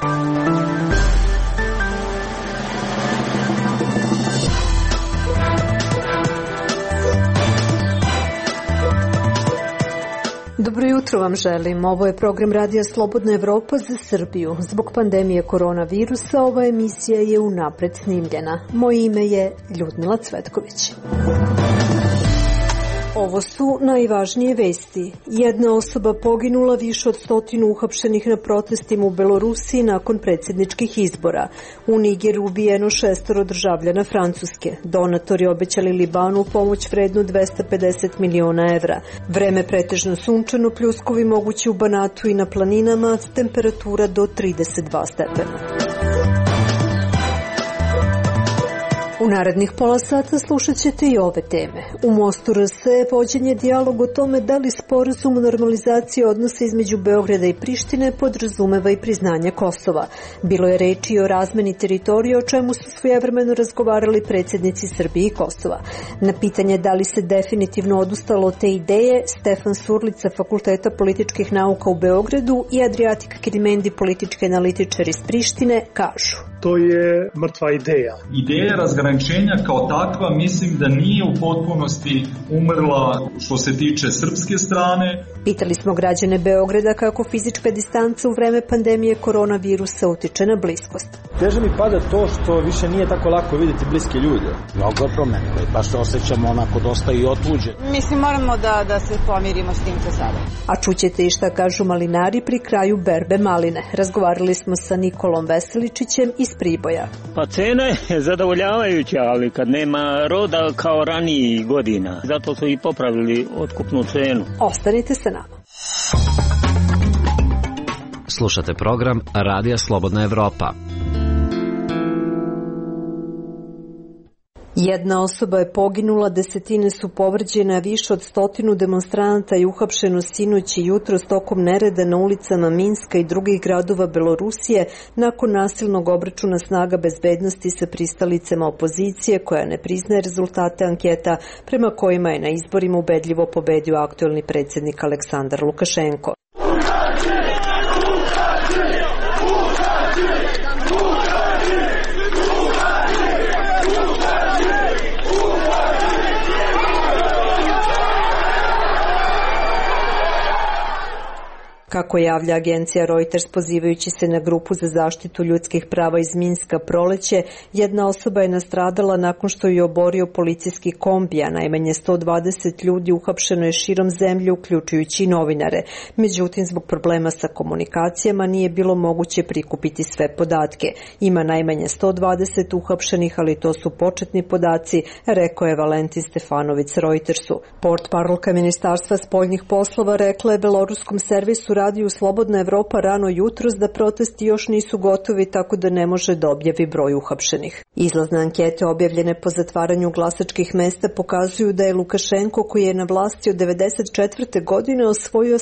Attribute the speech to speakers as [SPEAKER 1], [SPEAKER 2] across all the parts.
[SPEAKER 1] Dobro jutro vam želim. Ovo je program Radija Slobodna Evropa za Srbiju. Zbog pandemije koronavirusa ova emisija je unapred snimljena. Moje ime je Ljudmila Cvetković. Ovo su najvažnije vesti. Jedna osoba poginula, više od 100 uhapšenih na protestima u Belorusiji nakon predsjedničkih izbora. U Nigeru ubijeno 6 državljana Francuske. Donatori obećali Libanu pomoć vrednu 250 miliona evra. Vreme pretežno sunčano, pljuskovi mogući u Banatu i na planinama, temperatura do 32 stepena. U narednih pola sata slušat ćete i ove teme. U Mostu RS je vođen je dijalog o tome da li sporazum o normalizaciji odnosa između Beograda i Prištine podrazumeva i priznanje Kosova. Bilo je reči i o razmeni teritorija, o čemu su svojevremeno razgovarali predsjednici Srbije i Kosova. Na pitanje da li se definitivno odustalo od te ideje, Stefan Surlica, Fakulteta političkih nauka u Beogradu, i Adriatik Kirimendi, politički analitičar iz Prištine, kažu:
[SPEAKER 2] to je mrtva ideja.
[SPEAKER 3] Ideja razgraničenja kao takva mislim da nije u potpunosti umrla što se tiče srpske strane.
[SPEAKER 1] Pitali smo građane Beograda kako fizička distanca u vreme pandemije koronavirusa utiče na bliskost.
[SPEAKER 4] Teže mi pada to što više nije tako lako vidjeti bliske ljude.
[SPEAKER 5] Mnogo je promenilo i baš se osjećamo onako dosta i otuđe.
[SPEAKER 6] Mislim, moramo da se pomirimo s tim za sada.
[SPEAKER 1] A čućete i šta kažu malinari pri kraju berbe maline. Razgovarali smo sa Nikolom Veseličićem iz Priboja.
[SPEAKER 7] Pa cena je zadovoljavajuća, ali kad nema roda kao ranijih godina. Zato su i popravili otkupnu cenu.
[SPEAKER 1] Ostanite sa nama.
[SPEAKER 8] Slušate program Radija Slobodna Evropa.
[SPEAKER 1] Jedna osoba je poginula, desetine su povređene, a više od 100 demonstranata je uhapšeno sinoć i jutros tokom nereda na ulicama Minska i drugih gradova Belorusije nakon nasilnog obračuna snaga bezbednosti sa pristalicama opozicije koja ne priznaje rezultate anketa prema kojima je na izborima ubedljivo pobedio aktuelni predsjednik Aleksandar Lukašenko. Kako javlja agencija Reuters pozivajući se na grupu za zaštitu ljudskih prava iz Minska proleće, jedna osoba je nastradala nakon što je oborio policijski kombi, a najmanje 120 ljudi uhapšeno je širom zemlje, uključujući i novinare. Međutim, zbog problema sa komunikacijama nije bilo moguće prikupiti sve podatke. Ima najmanje 120 uhapšenih, ali to su početni podaci, rekao je Valentin Stefanović Reutersu. Portparolka Ministarstva spoljnih poslova rekla je beloruskom servisu Radiju Slobodna Evropa rano jutros da protesti još nisu gotovi, tako da ne može da objavi broj uhapšenih. Izlazne ankete objavljene po zatvaranju glasačkih mesta pokazuju da je Lukašenko, koji je na vlasti od 1994. godine, osvojio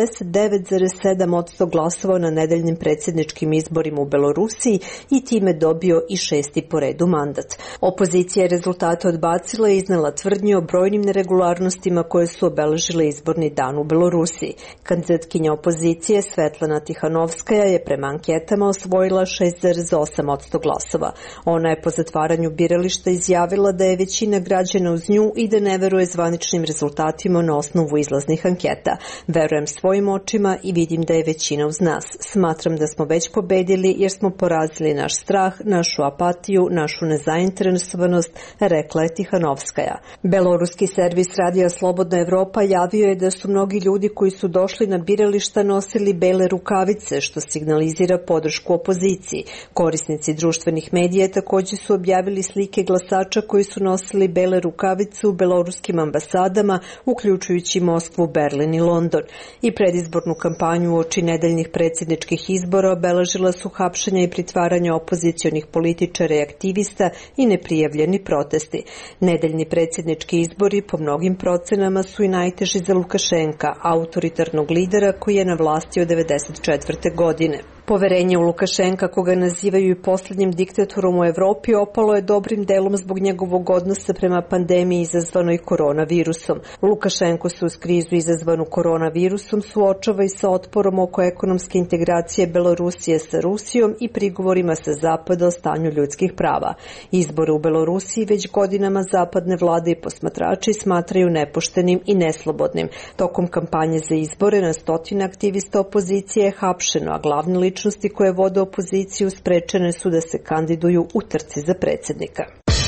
[SPEAKER 1] 79,7% glasova na nedeljnim predsjedničkim izborima u Belorusiji i time dobio i 6. po redu mandat. Opozicija je rezultate odbacila i iznela tvrdnje o brojnim neregularnostima koje su obeležile izborni dan u Belorusiji. Kandidatkinja opozicije Svetlana Tihanovskaja je prema anketama osvojila 6,8% glasova. Ona je po zatvaranju birališta izjavila da je većina građana uz nju i da ne veruje zvaničnim rezultatima na osnovu izlaznih anketa. Verujem svojim očima i vidim da je većina uz nas. Smatram da smo već pobedili jer smo porazili naš strah, našu apatiju, našu nezainteresovanost, rekla je Tihanovskaja. Beloruski servis Radija Slobodna Evropa javio je da su mnogi ljudi koji su došli na birališta nosili bele rukavice, što signalizira podršku opoziciji. Korisnici društvenih medija također su objavili slike glasača koji su nosili bele rukavice u beloruskim ambasadama, uključujući Moskvu, Berlin i London. I predizbornu kampanju uoči nedeljnih predsjedničkih izbora obeležila su hapšenja i pritvaranja opozicionih političara i aktivista i neprijavljeni protesti. Nedeljni predsjednički izbori po mnogim procenama su i najteži za Lukašenka, autoritarnog lidera koji je na vlasti od 1994. godine. Poverenje u Lukašenka, koga nazivaju i posljednjim diktatorom u Evropi, opalo je dobrim delom zbog njegovog odnosa prema pandemiji izazvanoj koronavirusom. Lukašenko se uz krizu izazvanu koronavirusom suočava i sa otporom oko ekonomske integracije Belorusije sa Rusijom i prigovorima sa Zapada o stanju ljudskih prava. Izbore u Belorusiji već godinama zapadne vlade i posmatrači smatraju nepoštenim i neslobodnim. Tokom kampanje za izbore na stotine aktivista opozicije je hapšeno, a glavne ličnosti koje vode opoziciju sprečene su da se kandiduju u trci za predsjednika.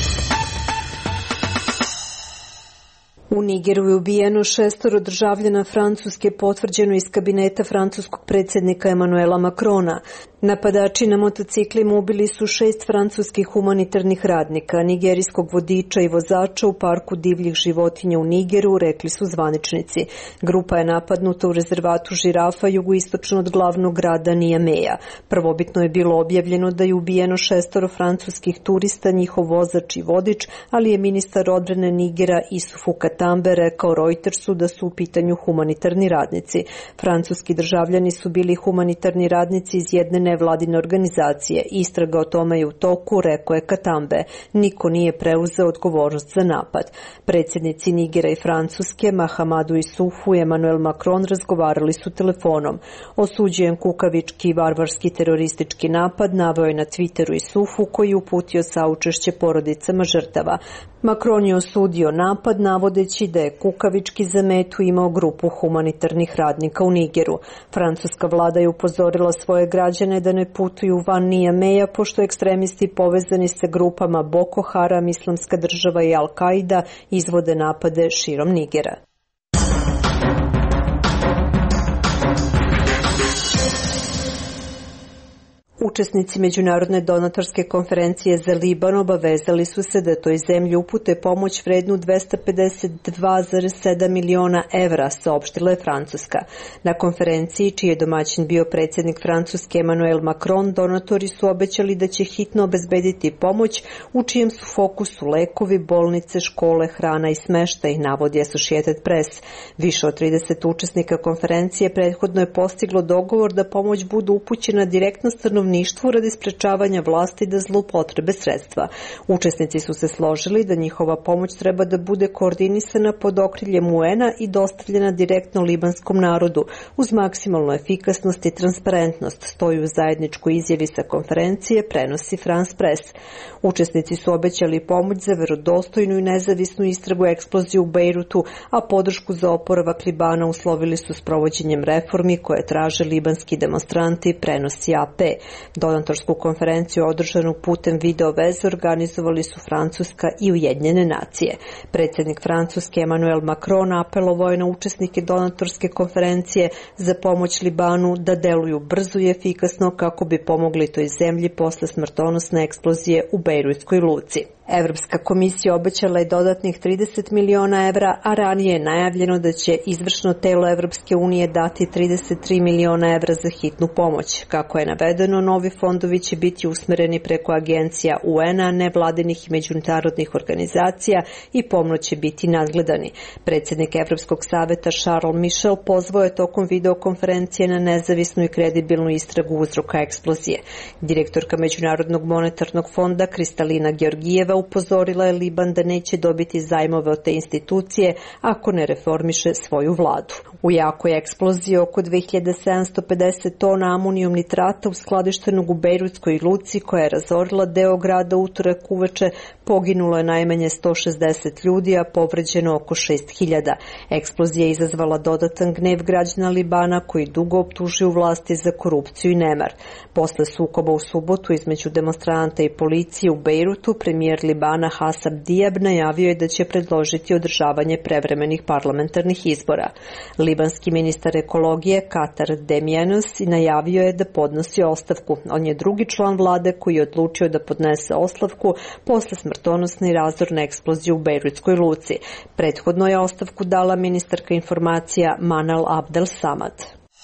[SPEAKER 1] U Nigeru je ubijeno 6 državljana Francuske, potvrđeno iz kabineta francuskog predsjednika Emmanuela Macrona. Napadači na motociklima ubili su 6 francuskih humanitarnih radnika, nigerijskog vodiča i vozača u parku divljih životinja u Nigeru, rekli su zvaničnici. Grupa je napadnuta u rezervatu žirafa jugoistočno od glavnog grada Niameja. Prvobitno je bilo objavljeno da je ubijeno 6 francuskih turista, njihov vozač i vodič, ali je ministar odbrane Nigera Isufu Katambe rekao Reutersu da su u pitanju humanitarni radnici. Francuski državljani su bili humanitarni radnici iz jedne nevladine organizacije. Istraga o tome je u toku, rekao je Katambe. Niko nije preuzeo odgovornost za napad. Predsjednici Nigera i Francuske, Mahamadou Issoufou i Emmanuel Macron razgovarali su telefonom. Osuđujem kukavički i varvarski teroristički napad, naveo je na Twitteru Issoufou, koji je uputio saučešće porodicama žrtava. Macron je osudio napad, navodeći da je kukavički za metu imao grupu humanitarnih radnika u Nigeru. Francuska vlada je upozorila svoje građane da ne putuju van Niameja, pošto ekstremisti povezani sa grupama Boko Haram, Islamska država i Al-Qaida izvode napade širom Nigera. Učesnici Međunarodne donatorske konferencije za Liban obavezali su se da toj zemlji upute pomoć vrednu 252,7 miliona evra, saopštila je Francuska. Na konferenciji, čiji je domaćin bio predsjednik Francuske Emmanuel Macron, donatori su obećali da će hitno obezbediti pomoć, u čijem su fokusu lekovi, bolnice, škole, hrana i smeštaj, navodi Associated Press. Više od 30 učesnika konferencije prethodno je postiglo dogovor da pomoć bude upućena direktno stanovništvu radi sprečavanja vlasti da zloupotrebe sredstva. Učesnici su se složili da njihova pomoć treba da bude koordinisana pod okriljem UN-a i dostavljena direktno libanskom narodu, uz maksimalnu efikasnost i transparentnost, stoji u zajedničkoj izjavi sa konferencije, prenosi France Press. Učesnici su obećali pomoć za verodostojnu i nezavisnu istragu eksplozije u Bejrutu, a podršku za oporavak Libana uslovili su s provođenjem reformi koje traže libanski demonstranti, prenosi AP. Donatorsku konferenciju održanu putem video veze organizovali su Francuska i Ujedinjene nacije. Predsjednik Francuske Emmanuel Macron apelovao je na učesnike donatorske konferencije za pomoć Libanu da deluju brzo i efikasno kako bi pomogli toj zemlji posle smrtonosne eksplozije u Bejrutskoj luci. Evropska komisija obećala je dodatnih 30 miliona evra, a ranije je najavljeno da će izvršno telo Evropske unije dati 33 miliona evra za hitnu pomoć. Kako je navedeno, novi fondovi će biti usmereni preko agencija UN-a, nevladinih i međunarodnih organizacija i pomno će biti nadgledani. Predsjednik Evropskog saveta Charles Michel pozvao je tokom videokonferencije na nezavisnu i kredibilnu istragu uzroka eksplozije. Direktorka Međunarodnog monetarnog fonda Kristalina Georgijeva upozorila je Liban da neće dobiti zajmove od te institucije ako ne reformiše svoju vladu. U jakoj eksploziji oko 2750 tona amonijum nitrata uskladištenog u Bejrutskoj luci, koja je razorila deo grada utorak uveče, poginulo je najmanje 160 ljudi, a povređeno oko 6000. Eksplozija je izazvala dodatan gnev građana Libana, koji dugo optužuju vlasti za korupciju i nemar. Posle sukoba u subotu između demonstranata i policije u Bejrutu, premijer Libana Hassan Diab najavio je da će predložiti održavanje prevremenih parlamentarnih izbora. Libanski ministar ekologije Katar Demianos najavio je da podnosi ostavku. On je drugi član vlade koji je odlučio da podnese ostavku posle smrtonosne i razorne eksplozije u Bejrutskoj luci. Prethodno je ostavku dala ministarka informacija Manal Abdel Samad.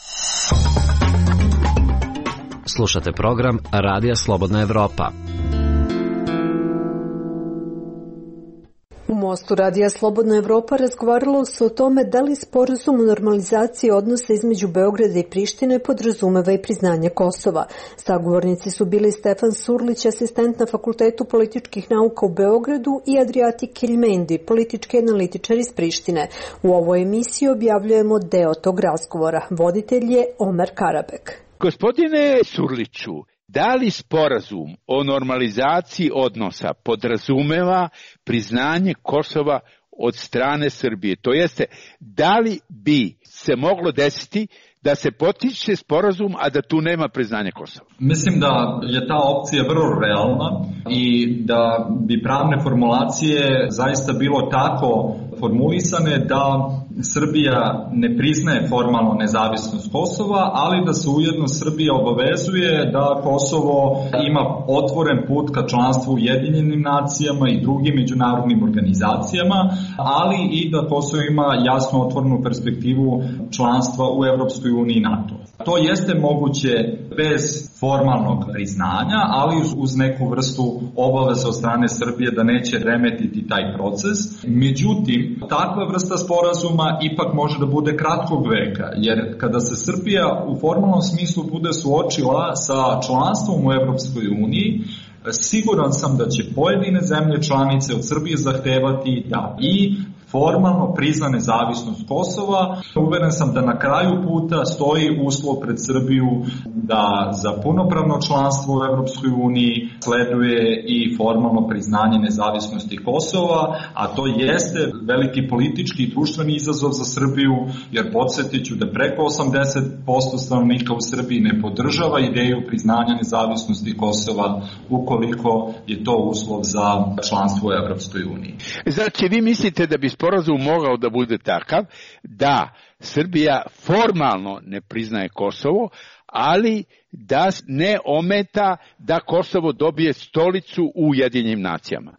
[SPEAKER 8] Slušate program Radija Slobodna Evropa.
[SPEAKER 1] U Mostu radija Slobodna Evropa razgovaralo se o tome da li sporazum o normalizaciji odnosa između Beograda i Prištine podrazumeva i priznanje Kosova. Sagovornici su bili Stefan Surlić, asistent na Fakultetu političkih nauka u Beogradu, i Adriati Kiljmendi, politički analitičar iz Prištine. U ovoj emisiji objavljujemo deo tog razgovora. Voditelj je Omer Karabek.
[SPEAKER 9] Gospodine Surliću, da li sporazum o normalizaciji odnosa podrazumeva priznanje Kosova od strane Srbije? To jeste, da li bi se moglo desiti da se potiče sporazum, a da tu nema priznanja Kosova?
[SPEAKER 3] Mislim da je ta opcija vrlo realna i da bi pravne formulacije zaista bilo tako formulisane da Srbija ne priznaje formalno nezavisnost Kosova, ali da se ujedno Srbija obavezuje da Kosovo ima otvoren put ka članstvu u Ujedinjenim nacijama i drugim međunarodnim organizacijama, ali i da Kosovo ima jasno otvorenu perspektivu članstva u Evropskoj uniji i NATO. To jeste moguće bez formalnog priznanja, ali uz neku vrstu obaveza od strane Srbije da neće remetiti taj proces. Međutim, takva vrsta sporazuma ipak može da bude kratkog veka, jer kada se Srbija u formalnom smislu bude suočila sa članstvom u Evropskoj uniji, siguran sam da će pojedine zemlje članice od Srbije zahtevati da i formalno prizna nezavisnost Kosova. Uveren sam da na kraju puta stoji uslov pred Srbiju da za punopravno članstvo u Evropskoj uniji sleduje i formalno priznanje nezavisnosti Kosova, a to jeste veliki politički i društveni izazov za Srbiju, jer podsjetiću da preko 80% stanovnika u Srbiji ne podržava ideju priznanja nezavisnosti Kosova ukoliko je to uslov za članstvo u Evropskoj uniji.
[SPEAKER 9] Znači, vi mislite da bi sporazum mogao da bude takav da Srbija formalno ne priznaje Kosovo, ali da ne ometa da Kosovo dobije stolicu u Ujedinjenim nacijama?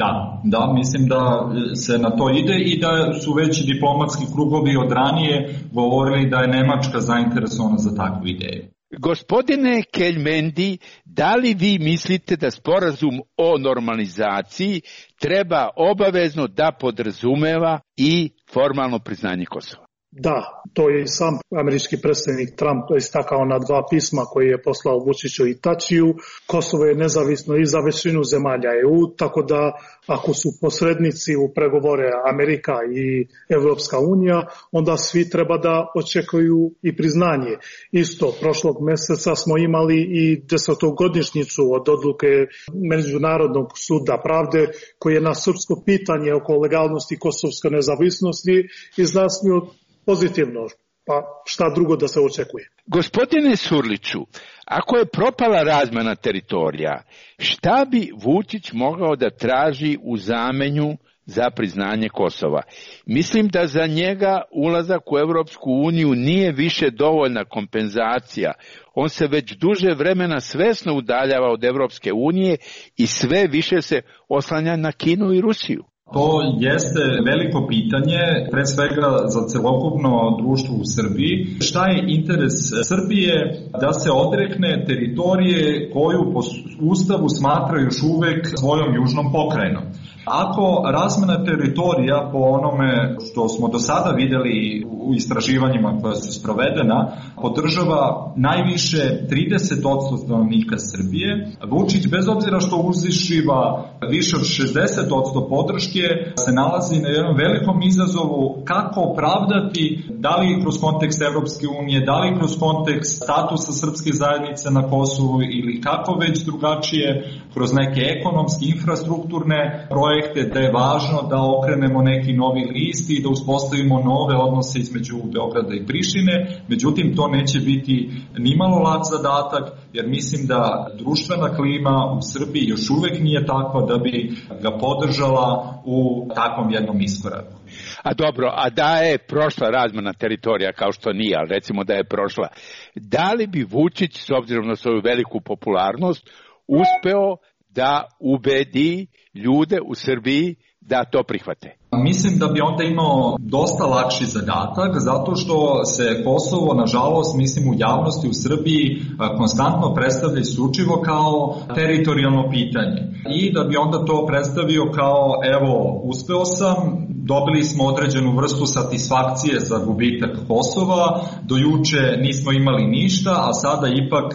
[SPEAKER 3] Da, mislim da se na to ide i da su već diplomatski krugovi od ranije govorili da je Nemačka zainteresovana za takvu ideju.
[SPEAKER 9] Gospodine Kiljmendi, da li vi mislite da sporazum o normalizaciji treba obavezno da podrazumeva i formalno priznanje Kosova?
[SPEAKER 2] Da, to je i sam američki predsjednik Trump istakao na 2 pisma koje je poslao Vučiću i Tačiju. Kosovo je nezavisno i za većinu zemalja EU, tako da ako su posrednici u pregovore Amerika i Evropska unija, onda svi treba da očekuju i priznanje. Isto, prošlog mjeseca smo imali i 10-godišnjicu od odluke Međunarodnog suda pravde koji je na srpsko pitanje oko legalnosti kosovske nezavisnosti izjasnio pozitivno, pa šta drugo da se očekuje.
[SPEAKER 9] Gospodine Surliću, ako je propala razmena teritorija, šta bi Vučić mogao da traži u zamenju za priznanje Kosova? Mislim da za njega ulazak u Evropsku uniju nije više dovoljna kompenzacija. On se već duže vremena svesno udaljava od Evropske unije i sve više se oslanja na Kinu i Rusiju.
[SPEAKER 3] To jeste veliko pitanje, pre svega za celokupno društvo u Srbiji. Šta je interes Srbije da se odrekne teritorije koju po Ustavu smatra još uvek svojom južnom pokrajinom? Ako razmena teritorija po onome što smo do sada videli u istraživanjima koja su sprovedena podržava najviše 30% stanovnika Srbije, Vučić bez obzira što uzišiva više od 60% podrške se nalazi na jednom velikom izazovu kako opravdati, da li kroz kontekst Evropske unije, da li kroz kontekst statusa srpske zajednice na Kosovu ili kako već drugačije kroz neke ekonomske, infrastrukturne projekte, da je važno da okrenemo neki novi list i da uspostavimo nove odnose između Beograda i Prištine. Međutim, to neće biti nimalo lak zadatak, jer mislim da društvena klima u Srbiji još uvek nije takva da bi ga podržala u takvom jednom iskoraku.
[SPEAKER 9] A dobro, a da je prošla razmena teritorija, kao što nije, ali recimo da je prošla, da li bi Vučić, s obzirom na svoju veliku popularnost, uspeo da ubedi ljude u Srbiji da to prihvate?
[SPEAKER 3] Mislim da bi onda imao dosta lakši zadatak, zato što se Kosovo, nažalost, mislim u javnosti u Srbiji konstantno predstavlja isključivo kao teritorijalno pitanje. I da bi onda to predstavio kao, evo, uspeo sam, dobili smo određenu vrstu satisfakcije za gubitak Kosova, do juče nismo imali ništa, a sada ipak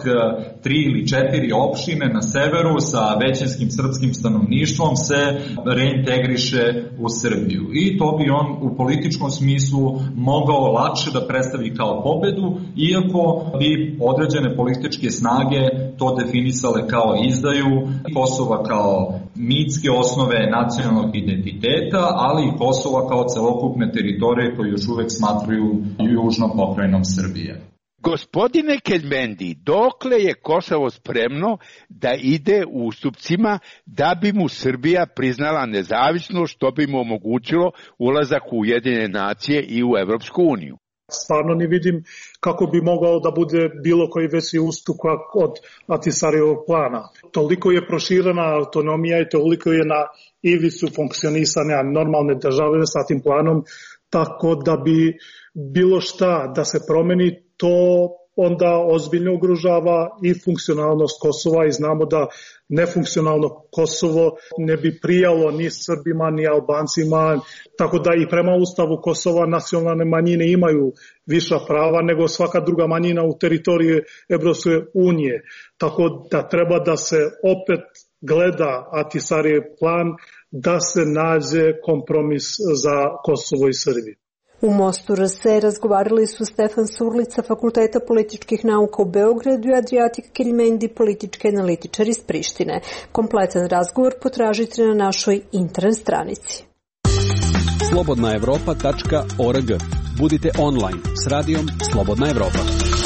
[SPEAKER 3] 3 ili 4 opštine na severu sa većinskim srpskim stanovništvom se reintegriše u Srbiju. I to bi on u političkom smislu mogao lakše da predstavi kao pobedu, iako bi određene političke snage to definisale kao izdaju Kosova kao mitske osnove nacionalnog identiteta, ali i Kosova kao celokupne teritorije koje još uvek smatruju južnom pokrajinom Srbije.
[SPEAKER 9] Gospodine Keljmendi, dokle je Kosovo spremno da ide u ustupcima da bi mu Srbija priznala nezavisnost, što bi mu omogućilo ulazak u Ujedinjene nacije i u Evropsku uniju?
[SPEAKER 2] Stvarno ne vidim kako bi mogao da bude bilo koji veći ustupak od Ahtisarijevog plana. Toliko je proširena autonomija i toliko je na ivicu funkcionisanja normalne države sa tim planom, tako da bi bilo šta da se promeni, to onda ozbiljno ugrožava i funkcionalnost Kosova i znamo da nefunkcionalno Kosovo ne bi prijalo ni Srbima ni Albancima, tako da i prema Ustavu Kosova nacionalne manjine imaju viša prava nego svaka druga manjina u teritoriji Evropske unije. Tako da treba da se opet gleda Ahtisarijev plan da se nađe kompromis za Kosovo i Srbiju.
[SPEAKER 1] U Mostu RS razgovarali su Stefan Surlica, Fakulteta političkih nauka u Beogradu i Adrijatik Keljmendi, politički analitičar iz Prištine. Kompletan razgovor potražite na našoj internet stranici.
[SPEAKER 10] slobodnaevropa.org. Budite online s radijom Slobodna Evropa.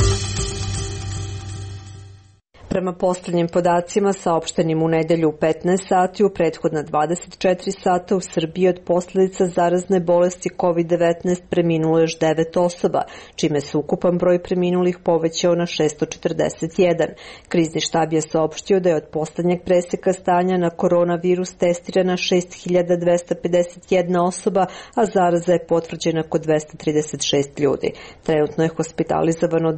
[SPEAKER 1] Prema posljednjim podacima saopštenim u nedelju u 15 sati, u prethodna 24 sata u Srbiji od posljedica zarazne bolesti COVID-19 preminulo još 9 osoba, čime se ukupan broj preminulih povećao na 641. Krizni štab je saopštio da je od poslednjeg preseka stanja na koronavirus testirana 6251 osoba, a zaraza je potvrđena kod 236 ljudi. Trenutno je hospitalizovano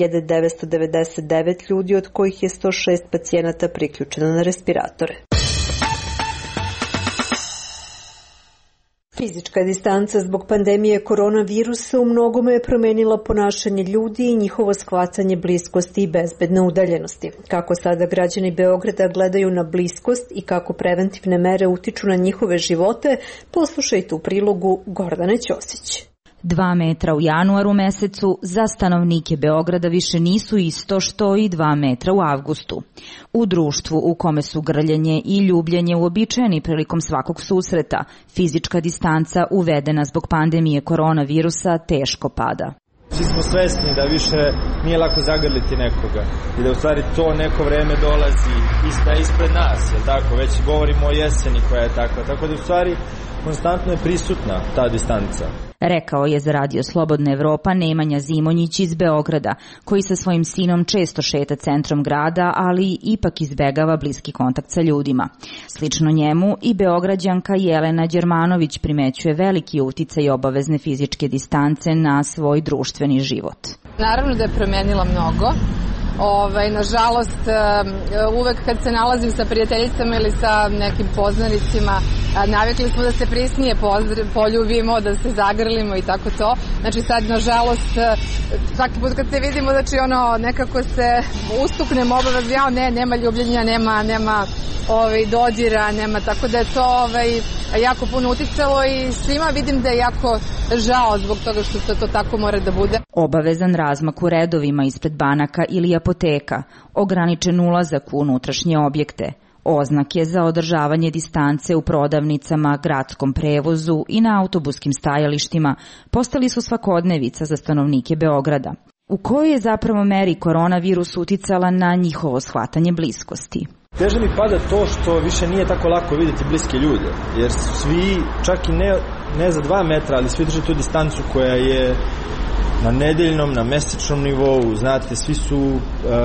[SPEAKER 1] 2999 ljudi, od kojih je 106 pacijenata priključeno na respiratore. Fizička distanca zbog pandemije koronavirusa u mnogome je promenila ponašanje ljudi i njihovo shvatanje bliskosti i bezbedne udaljenosti. Kako sada građani Beograda gledaju na bliskost i kako preventivne mere utiču na njihove živote, poslušajte u prilogu Gordane Ćosić.
[SPEAKER 11] 2 metra u januaru mesecu za stanovnike Beograda više nisu isto što i 2 metra u avgustu. U društvu u kome su grljenje i ljubljenje uobičajeni prilikom svakog susreta, fizička distanca uvedena zbog pandemije koronavirusa teško pada.
[SPEAKER 4] Svi smo svesni da više nije lako zagrliti nekoga i da u stvari to neko vreme dolazi ispred nas, je tako? Već govorimo o jeseni koja je takva, tako da u stvari konstantno je prisutna ta distanca.
[SPEAKER 11] Rekao je za Radio Slobodna Evropa Nemanja Zimonjić iz Beograda, koji sa svojim sinom često šeta centrom grada, ali ipak izbegava bliski kontakt sa ljudima. Slično njemu i Beograđanka Jelena Đermanović primećuje veliki uticaj obavezne fizičke distance na svoj društveni život.
[SPEAKER 12] Naravno da je promenila mnogo. Nažalost, uvek kad se nalazim sa prijateljicama ili sa nekim poznanicima, navikli smo da se prisnije poljubimo, da se zagrlimo i tako to. Znači sad, nažalost, svaki put kad se vidimo, znači nekako se ustuknemo obavezno, nema ljubljenja, nema dodira, nema, tako da je to jako puno uticalo i svima vidim da je jako žao zbog toga što to tako mora da bude.
[SPEAKER 11] Obavezan razmak u redovima ispred banaka ili apoteka, ograničen ulazak u unutrašnje objekte, oznake za održavanje distance u prodavnicama, gradskom prevozu i na autobuskim stajalištima postali su svakodnevica za stanovnike Beograda. U kojoj je zapravo meri koronavirus uticala na njihovo shvatanje bliskosti?
[SPEAKER 4] Teže mi pada to što više nije tako lako vidjeti bliske ljude, jer svi, čak i ne za 2 metra, ali svi drže tu distancu koja je na nedeljnom, na mesečnom nivou, znate, svi su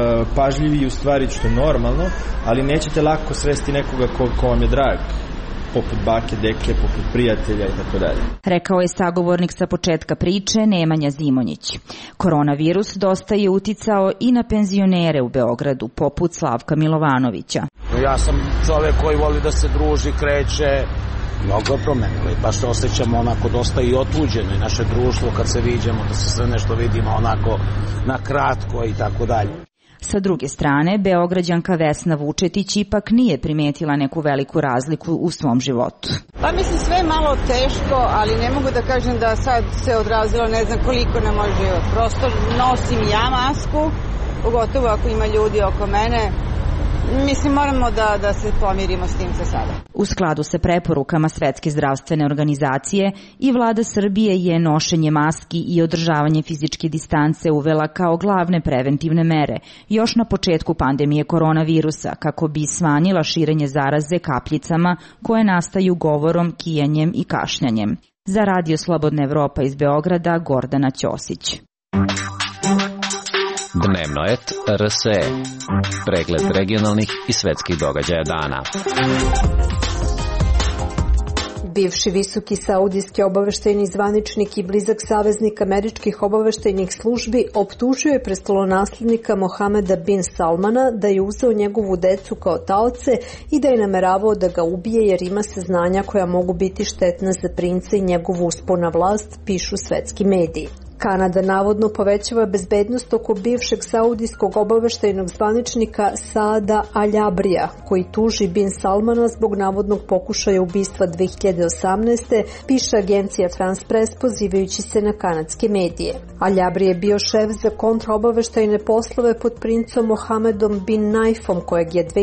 [SPEAKER 4] pažljivi u stvari, što je normalno, ali nećete lako sresti nekoga ko vam je drag. poput bake, deke, poput prijatelja i tako dalje.
[SPEAKER 11] Rekao je sagovornik sa početka priče Nemanja Zimonjić. Koronavirus dosta je uticao i na penzionere u Beogradu, poput Slavka Milovanovića.
[SPEAKER 5] Ja sam čovek koji voli da se druži, kreće, mnogo je promenilo i baš se osjećamo onako dosta i otuđeno i naše društvo kad se viđamo, da se sve nešto vidimo onako na kratko i tako dalje.
[SPEAKER 11] Sa druge strane, Beograđanka Vesna Vučetić ipak nije primetila neku veliku razliku u svom životu.
[SPEAKER 6] Pa mislim sve je malo teško, ali ne mogu da kažem da sad se odrazilo ne znam koliko na moj život. Prosto nosim ja masku, pogotovo ako ima ljudi oko mene. Mislim, moramo da se pomirimo s tim za sada.
[SPEAKER 11] U skladu sa preporukama Svetske zdravstvene organizacije i vlada Srbije je nošenje maski i održavanje fizičke distance uvela kao glavne preventivne mere još na početku pandemije koronavirusa kako bi smanjila širenje zaraze kapljicama koje nastaju govorom, kijanjem i kašljanjem. Za Radio Slobodna Evropa iz Beograda, Gordana Ćosić.
[SPEAKER 8] Dnevnoet RSE. Pregled regionalnih i svetskih događaja dana.
[SPEAKER 1] Bivši visoki saudijski obaveštajni zvaničnik i blizak saveznik američkih obaveštajnih službi optužio je prestolonaslednika Mohameda bin Salmana da je uzeo njegovu decu kao taoce i da je nameravao da ga ubije jer ima saznanja koja mogu biti štetna za princa i njegovu uspon na vlast, pišu svetski mediji. Kanada navodno povećava bezbednost oko bivšeg saudijskog obaveštajnog zvaničnika Saada Al-Jabrija, koji tuži bin Salmana zbog navodnog pokušaja ubistva 2018. piše agencija France Press pozivajući se na kanadske medije. Al-Jabri je bio šef za kontraobaveštajne poslove pod princom Mohamedom bin Naifom, kojeg je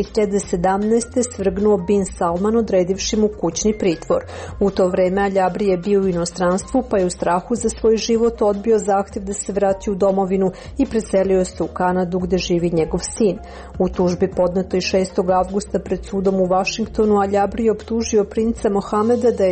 [SPEAKER 1] 2017. svrgnuo bin Salman odredivši mu kućni pritvor. U to vreme Al-Jabri je bio u inostranstvu pa je u strahu za svoj život odbio zahtev da se vrati u domovinu i preselio se u Kanadu gde živi njegov sin. U tužbi podnetoj 6. avgusta pred sudom u Vašingtonu Al-Jabri je optužio princa Mohameda da je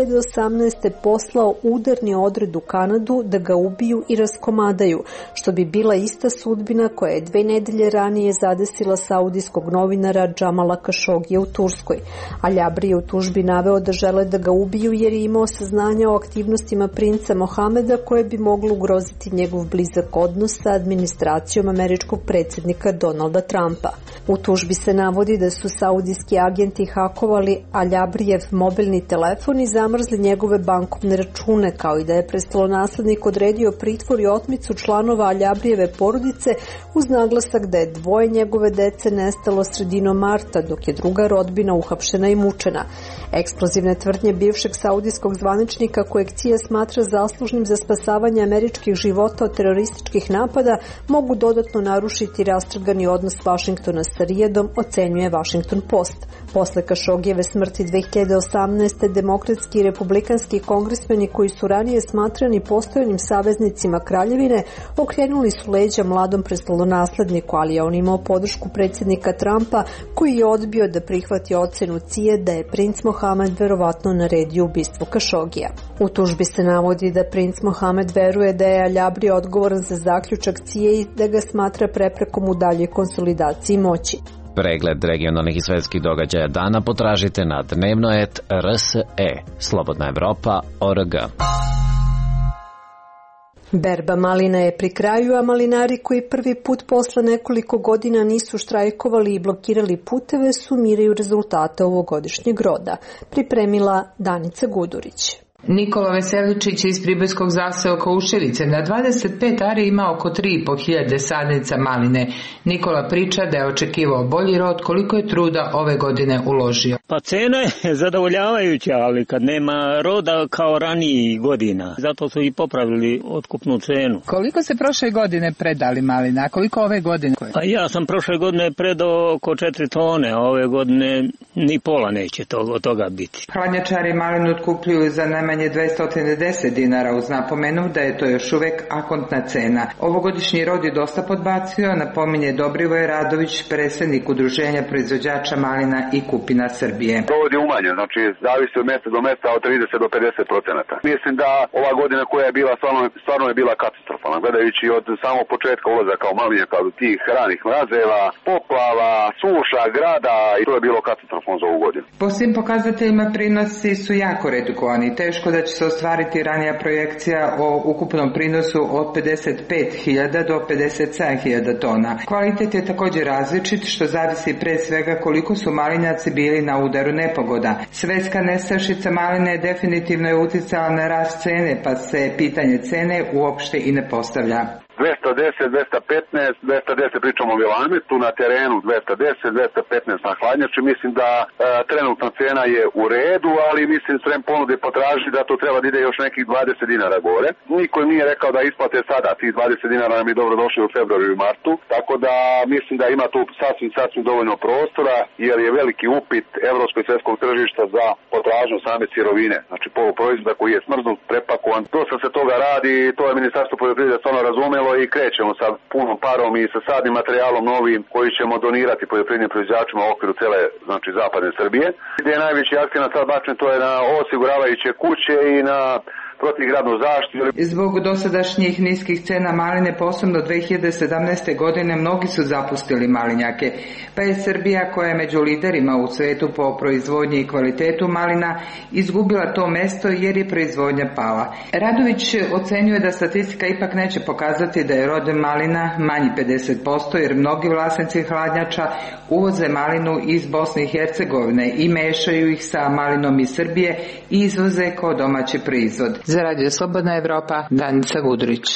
[SPEAKER 1] 2018. poslao udarni odred u Kanadu da ga ubiju i raskomadaju, što bi bila ista sudbina koja je 2 nedelje ranije zadesila saudijskog novinara Džamala Kašogija u Turskoj. Al-Jabri je u tužbi naveo da žele da ga ubiju jer je imao saznanja o aktivnostima princa Mohameda koje bi moglo ugroziti njegov blizak odnos sa administracijom američkog predsjednika Donalda Trumpa. U tužbi se navodi da su saudijski agenti hakovali Al-Jabrijev mobilni telefon i zamrzli njegove bankovne račune, kao i da je prestolonaslednik odredio pritvor i otmicu članova Al-Jabrijeve porodice uz naglasak da je 2 njegove dece nestalo sredinom marta, dok je druga rodbina uhapšena i mučena. Eksplozivne tvrdnje bivšeg saudijskog zvaničnika kojeg CIA smatra zaslužnim za spasavanje američkih života od terorističkih napada mogu dodatno narušiti rastrgani odnos Vašingtona sa Rijadom, ocenjuje Washington Post. Posle Kašogijeve smrti 2018. demokratski i republikanski kongresmeni koji su ranije smatrani postojanim saveznicima kraljevine okrenuli su leđa mladom prestolonasledniku, ali je on imao podršku predsjednika Trumpa koji je odbio da prihvati ocenu CIA da je princ Mohamed verovatno naredio ubistvo Kašogija. U tužbi se navodi da princ Mohamed veruje da je Al-Jabri odgovoran za zaključak CIA i da ga smatra preprekom u daljoj konsolidaciji moći.
[SPEAKER 8] Pregled regionalnih i svetskih događaja dana potražite na Dnevnoet RSE, Slobodna Evropa.org.
[SPEAKER 1] Berba malina je pri kraju, a malinari koji prvi put posle nekoliko godina nisu štrajkovali i blokirali puteve sumiraju rezultate ovogodišnjeg roda, pripremila Danica Gudurić.
[SPEAKER 13] Nikola Veseličić iz pribojskog zaseoka Uševice na 25 ari ima oko 3.500 sadnica maline. Nikola priča da je očekivao bolji rod, koliko je truda ove godine uložio.
[SPEAKER 7] Pa cena je zadovoljavajuća, ali kad nema roda kao ranijih godina. Zato su i popravili otkupnu cenu.
[SPEAKER 13] Koliko se prošle godine predali malina, a koliko ove godine?
[SPEAKER 7] Pa ja sam prošle godine predao oko 4 tone, a ove godine ni pola neće od toga biti.
[SPEAKER 13] Hladnjačari malinu otkupljuju za najmanje 210 dinara uz napomenu da je to još uvek akontna cena. Ovogodišnji rod je dosta podbacio, napominje Dobrivoj Radović, predsjednik udruženja proizvođača malina i kupina Srbije.
[SPEAKER 14] Rod je umanjen, znači zavisi od mesta do mesta od 30 do 50%. Mislim da ova godina koja je bila stvarno je bila katastrofalna, gledajući od samog početka ulazaka u malinjaka do tih ranih mrazeva, poplava, suša, grada, i to je bilo katastrofalno. smo za ovu godinu.
[SPEAKER 13] Po svim pokazateljima prinosi su jako redukovani. Teško da će se ostvariti ranija projekcija o ukupnom prinosu od 55.000 do 57.000 tona. Kvalitet je također različit, što zavisi pre svega koliko su malinjaci bili na udaru nepogoda. Svetska nestašica maline definitivno je uticala na rast cene, pa se pitanje cene uopšte i ne postavlja.
[SPEAKER 14] 210, 215, 210 pričamo o Vilametu, na terenu 210, 215 na hladnjači. Mislim da trenutna cena je u redu, ali mislim sprem ponude potraži da to treba da ide još nekih 20 dinara gore. Niko im nije rekao da isplate sada, tih 20 dinara nam je dobro došli u februaru i martu, tako da mislim da ima tu sasvim dovoljno prostora, jer je veliki upit evropskog i svetskog tržišta za potražnju same sirovine, znači poluproizvoda koji je smrznut, prepakovan. Dosta se toga radi, to je Ministarstvo poljoprivrede stvarno razumelo i krećemo sa punom parom i sa sadnim materijalom novim koji ćemo donirati poljoprivrednim proizvođačima u okviru cele, znači, zapadne Srbije. Gdje je najveći akcent sad bačen, to je na osiguravajuće kuće i na protivgradnu zaštitu.
[SPEAKER 13] Zbog dosadašnjih niskih cena maline, posebno 2017. godine, mnogi su zapustili malinjake, pa je Srbija, koja je među liderima u svetu po proizvodnji i kvalitetu malina, izgubila to mesto jer je proizvodnja pala. Radović ocenjuje da statistika ipak neće pokazati da je rod malina manji 50%, jer mnogi vlasnici hladnjača uvoze malinu iz Bosne i Hercegovine i mešaju ih sa malinom iz Srbije i izvoze kao domaći proizvod. Za Radio Slobodna Evropa, Danica Gudurić.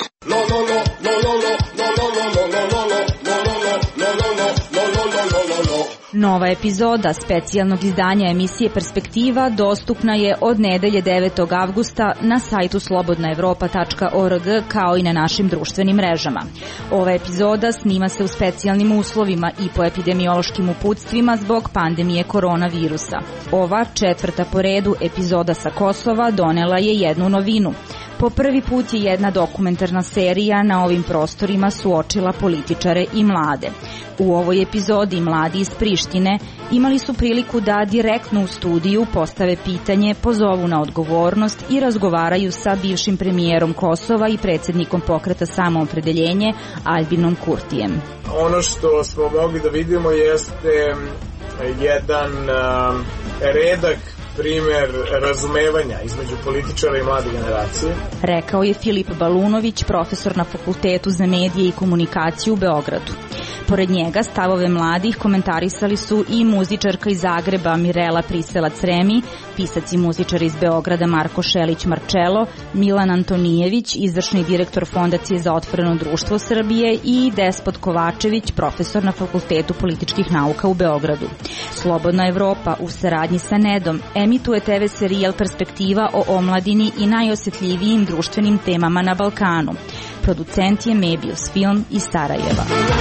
[SPEAKER 11] Nova epizoda specijalnog izdanja emisije Perspektiva dostupna je od nedelje 9. avgusta na sajtu slobodnaevropa.org, kao i na našim društvenim mrežama. Ova epizoda snima se u specijalnim uslovima i po epidemiološkim uputstvima zbog pandemije koronavirusa. Ova 4. po redu epizoda sa Kosova donela je jednu novinu. Po prvi put je jedna dokumentarna serija na ovim prostorima suočila političare i mlade. U ovoj epizodi mladi iz Prištine imali su priliku da direktno u studiju postave pitanje, pozovu na odgovornost i razgovaraju sa bivšim premijerom Kosova i predsjednikom pokreta Samoopredeljenje Albinom Kurtijem.
[SPEAKER 15] Ono što smo mogli da vidimo jeste jedan redak primer razumevanja između političara i mlade generacije.
[SPEAKER 11] Rekao je Filip Balunović, profesor na Fakultetu za medije i komunikaciju u Beogradu. Pored njega stavove mladih komentarisali su i muzičarka iz Zagreba Mirela Priselac-Remi, pisac i muzičar iz Beograda Marko Šelić-Marčelo, Milan Antonijević, izvršni direktor Fondacije za otvoreno društvo Srbije i Despot Kovačević, profesor na Fakultetu političkih nauka u Beogradu. Slobodna Evropa u saradnji sa Nedom emituje TV serijal Perspektiva o omladini i najosjetljivijim društvenim temama na Balkanu. Producent je Mebius Film iz Sarajeva.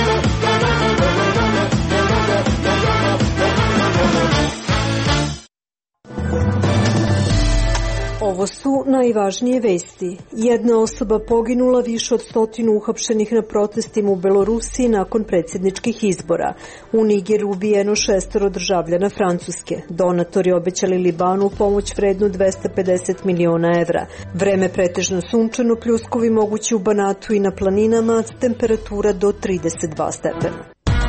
[SPEAKER 1] Ovo su najvažnije vesti. Jedna osoba poginula, više od 100 uhapšenih na protestima u Belorusiji nakon predsjedničkih izbora. U Nigeru ubijeno 6 državljana Francuske. Donatori obećali Libanu pomoć vrednu 250 miliona evra. Vreme pretežno sunčano, pljuskovi mogući u Banatu i na planinama, temperatura do 32 stepena.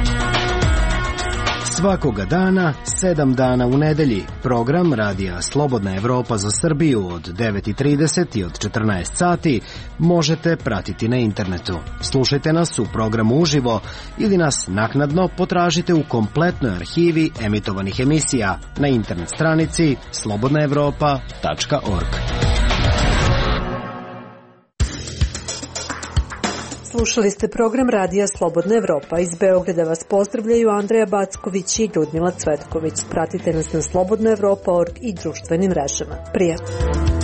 [SPEAKER 16] Svakoga dana, 7 dana u nedelji. Program Radija Slobodna Evropa za Srbiju od 9:30 i od 14 sati možete pratiti na internetu. Slušajte nas u programu uživo ili nas naknadno potražite u kompletnoj arhivi emitovanih emisija na internet stranici slobodnaevropa.org.
[SPEAKER 1] Slušali ste program Radija Slobodna Evropa. Iz Beograda vas pozdravljaju Andreja Backović i Ljudmila Cvetković. Pratite nas na slobodnaevropa.org i društvenim mrežama. Prijatno!